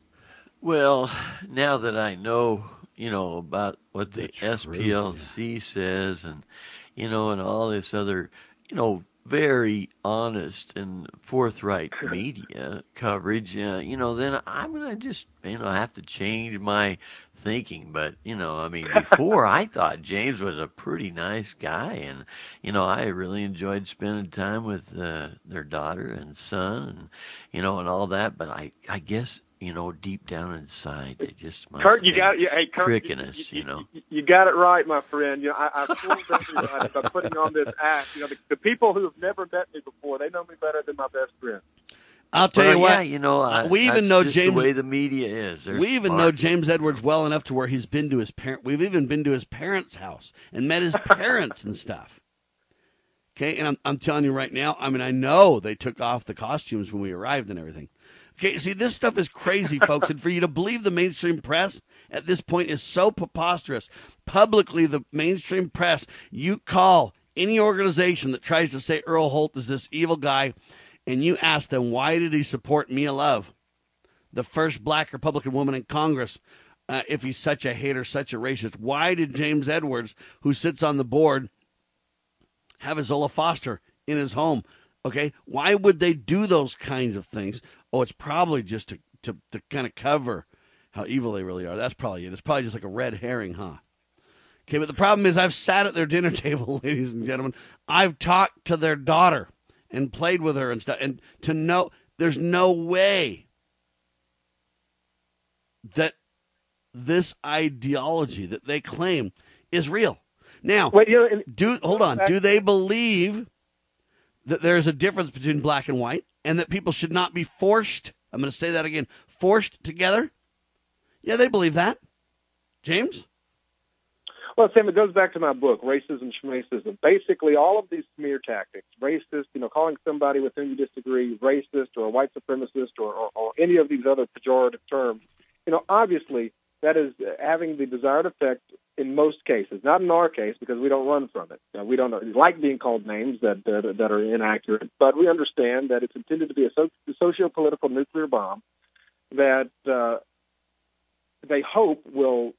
Well, now that I know, you know, about what the, the S P L C yeah. says and, you know, and all this other, you know, very honest and forthright media coverage, uh, you know, then I'm going to just, you know, have to change my thinking. But, you know, I mean, before I thought James was a pretty nice guy. And, you know, I really enjoyed spending time with uh, their daughter and son and, you know, and all that. But I, I guess, you know, deep down inside, they just must Kurt, have you been got yeah, hey, Kurt, tricking you, us, you, you know. You, you got it right, my friend. You know, I, I fooled everybody by putting on this act. You know, the, the people who have never met me before, they know me better than my best friend. I'll tell well, you what. Yeah, you know, I, we even that's know just James. the way the media is. They're we even smart. know James Edwards well enough to where he's been to his parent. We've even been to his parents' house and met his parents and stuff. Okay, and I'm I'm telling you right now. I mean, I know they took off the costumes when we arrived and everything. Okay, see, this stuff is crazy, folks, and for you to believe the mainstream press at this point is so preposterous. Publicly, the mainstream press, you call any organization that tries to say Earl Holt is this evil guy, and you ask them, why did he support Mia Love, the first black Republican woman in Congress, uh, if he's such a hater, such a racist? Why did James Edwards, who sits on the board, have a Zola Foster in his home? Okay, why would they do those kinds of things? Oh, it's probably just to, to, to kind of cover how evil they really are. That's probably it. It's probably just like a red herring, huh? Okay, but the problem is I've sat at their dinner table, ladies and gentlemen. I've talked to their daughter and played with her and stuff. And to know, there's no way that this ideology that they claim is real. Now, Wait, you know, do hold on. Do they believe that there's a difference between black and white and that people should not be forced, I'm going to say that again, forced together? Yeah, they believe that. James? Well, Sam, it goes back to my book, Racism, Schmacism. Basically, all of these smear tactics, racist, you know, calling somebody with whom you disagree racist or a white supremacist or, or, or any of these other pejorative terms, you know, obviously that is having the desired effect in most cases. Not in our case, because we don't run from it. You know, we don't like being called names that, that that are inaccurate, but we understand that it's intended to be a, so, a socio-political nuclear bomb that uh, they hope will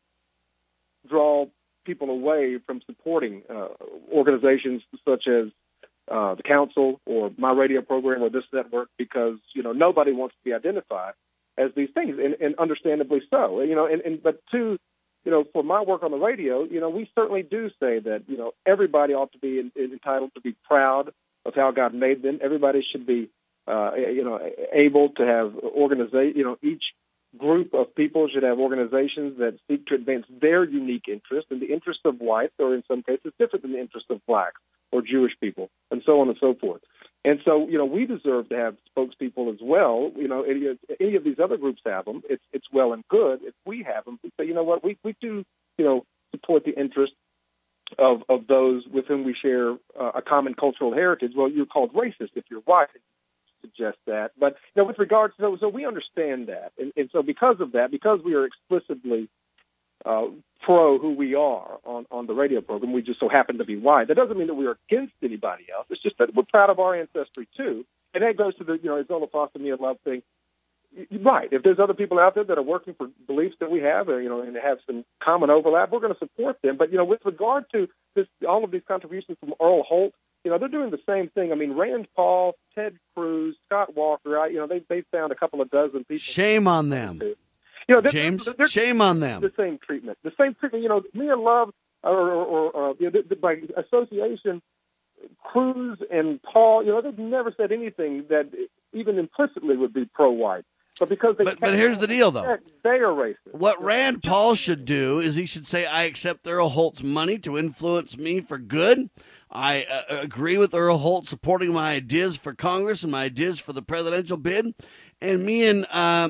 draw people away from supporting uh, organizations such as uh, the council or my radio program or this network, because, you know, nobody wants to be identified as these things, and, and understandably so. You know, and, and but to, you know, for my work on the radio, you know, we certainly do say that, you know, everybody ought to be in, entitled to be proud of how God made them. Everybody should be, uh, you know, able to have organization. You know, each group of people should have organizations that seek to advance their unique interests, and the interests of whites, or in some cases different than the interests of blacks or Jewish people, and so on and so forth. And so, you know, we deserve to have spokespeople as well. You know, any, any of these other groups have them. It's it's well and good if we have them. We say, you know what, we, we do, you know, support the interests of, of those with whom we share uh, a common cultural heritage. Well, you're called racist if you're white. Suggest that, but you know, with regards to so we understand that, and, and so because of that, because we are explicitly uh, pro who we are on, on the radio program, we just so happen to be white. That doesn't mean that we are against anybody else. It's just that we're proud of our ancestry too, and that goes to the you know Zola Foster Mia Love thing. Right. If there's other people out there that are working for beliefs that we have, or, you know, and have some common overlap, we're going to support them. But you know, with regard to this, all of these contributions from Earl Holt. You know, they're doing the same thing. I mean, Rand Paul, Ted Cruz, Scott Walker, I, you know, they they found a couple of dozen people. Shame on them. You know, they're, James, they're, they're shame on them. The same treatment. The same treatment. You know, Mia Love, or, or, or uh, you know, by association, Cruz and Paul, you know, they've never said anything that even implicitly would be pro-white. But because they but, but here's the deal, though. They are racist. What Rand Paul should do is he should say, I accept Earl Holt's money to influence me for good. I uh, agree with Earl Holt supporting my ideas for Congress and my ideas for the presidential bid. And me and uh,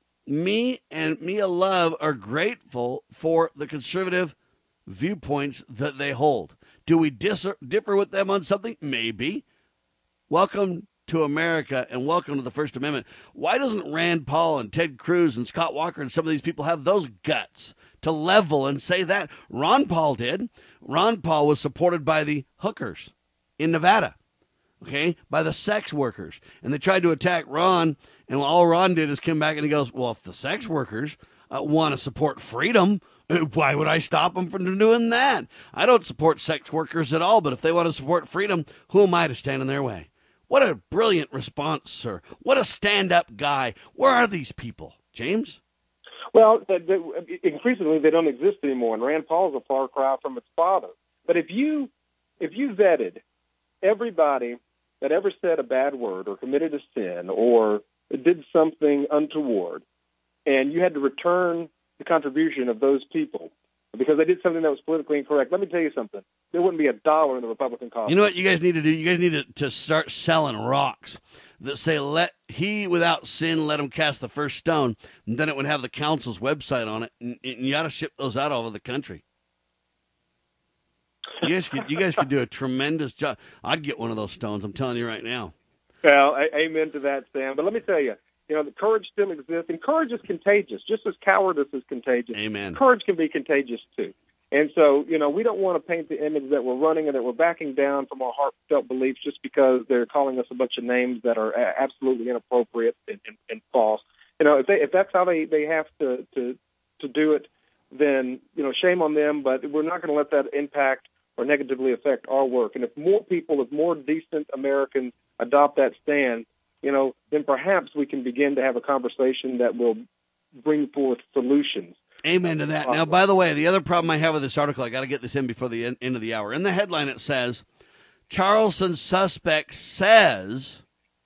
me and Mia Love are grateful for the conservative viewpoints that they hold. Do we dis- differ with them on something? Maybe. Welcome to America and welcome to the First Amendment. Why doesn't Rand Paul and Ted Cruz and Scott Walker and some of these people have those guts to level and say that? Ron Paul did. Ron Paul was supported by the hookers in Nevada, okay, by the sex workers. And they tried to attack Ron, and all Ron did is come back and he goes, well, if the sex workers uh, want to support freedom, why would I stop them from doing that? I don't support sex workers at all, but if they want to support freedom, who am I to stand in their way? What a brilliant response, sir. What a stand-up guy. Where are these people, James? Well, they, they, increasingly they don't exist anymore, and Rand Paul's a far cry from its father. But if you if you vetted everybody that ever said a bad word or committed a sin or did something untoward, and you had to return the contribution of those people because they did something that was politically incorrect, let me tell you something. There wouldn't be a dollar in the Republican coffers. You know what you guys need to do? You guys need to, to start selling rocks that say, let he without sin, let him cast the first stone. And then it would have the council's website on it. And, and you ought to ship those out all over the country. You guys could, you guys could do a tremendous job. I'd get one of those stones. I'm telling you right now. Well, a- amen to that, Sam. But let me tell you, you know, the courage still exists, and courage is contagious, just as cowardice is contagious. Amen. Courage can be contagious, too. And so, you know, we don't want to paint the image that we're running and that we're backing down from our heartfelt beliefs just because they're calling us a bunch of names that are a- absolutely inappropriate and, and, and false. You know, if they if that's how they, they have to, to, to do it, then, you know, shame on them, but we're not going to let that impact or negatively affect our work. And if more people, if more decent Americans adopt that stand, you know, then perhaps we can begin to have a conversation that will bring forth solutions. Amen to that. Now, by the way, the other problem I have with this article, I got to get this in before the end of the hour. In the headline, it says, Charleston suspect says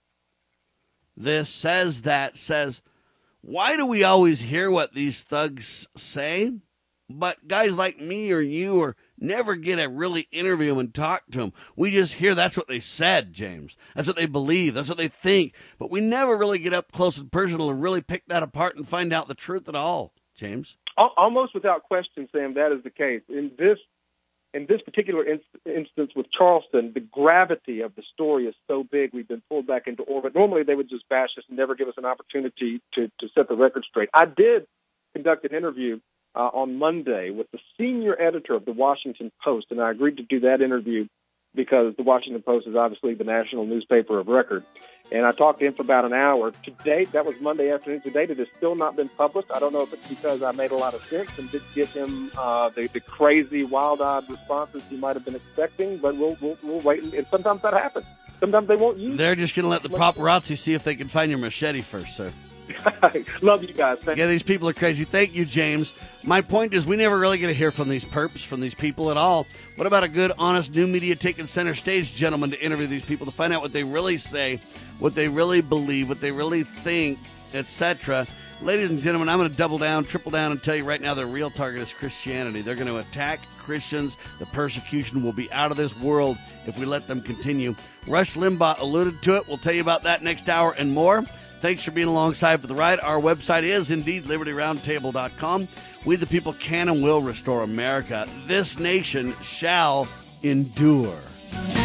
this, says that, says, why do we always hear what these thugs say? But guys like me or you or never get to really interview them and talk to them. We just hear that's what they said, James. That's what they believe. That's what they think. But we never really get up close and personal and really pick that apart and find out the truth at all, James. Almost without question, Sam, that is the case. In this in this particular inst- instance with Charleston, the gravity of the story is so big we've been pulled back into orbit. Normally they would just bash us and never give us an opportunity to, to set the record straight. I did conduct an interview uh, on Monday with the senior editor of the Washington Post, and I agreed to do that interview because the Washington Post is obviously the national newspaper of record. And I talked to him for about an hour. To date, that was Monday afternoon. To date, it has still not been published. I don't know if it's because I made a lot of sense and didn't give him uh, the, the crazy, wild-eyed responses he might have been expecting, but we'll, we'll, we'll wait. And, and sometimes that happens. Sometimes they won't use They're just going to let the paparazzi see if they can find your machete first, sir. Love you guys. Thank yeah, these people are crazy. Thank you, James. My point is we never really get to hear from these perps, from these people at all. What about a good, honest new media taking center stage gentleman to interview these people to find out what they really say, what they really believe, what they really think, et cetera. Ladies and gentlemen, I'm going to double down, triple down, and tell you right now their real target is Christianity. They're going to attack Christians. The persecution will be out of this world if we let them continue. Rush Limbaugh alluded to it. We'll tell you about that next hour and more. Thanks for being alongside for the ride. Our website is indeed liberty roundtable dot com. We the people can and will restore America. This nation shall endure.